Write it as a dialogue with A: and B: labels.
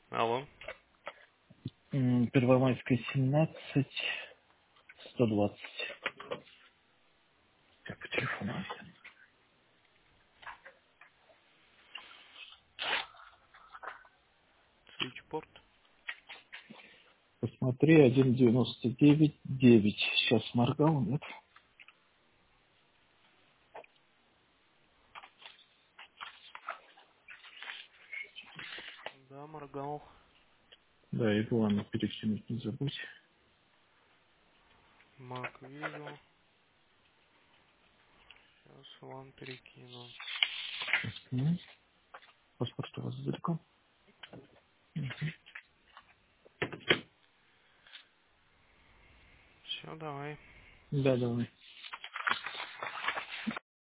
A: Алло.
B: Первомайская, 17, 120. Так, по телефону.
A: Свитчпорт.
B: Посмотри, 1,99,9. Сейчас моргал, нет?
A: Да, моргал.
B: Да, и Ивана перекинуть не забудь.
A: Мак вижу. Сейчас вам перекину.
B: М? Паспорт у вас далеко?
A: Все, давай.
B: Да, давай.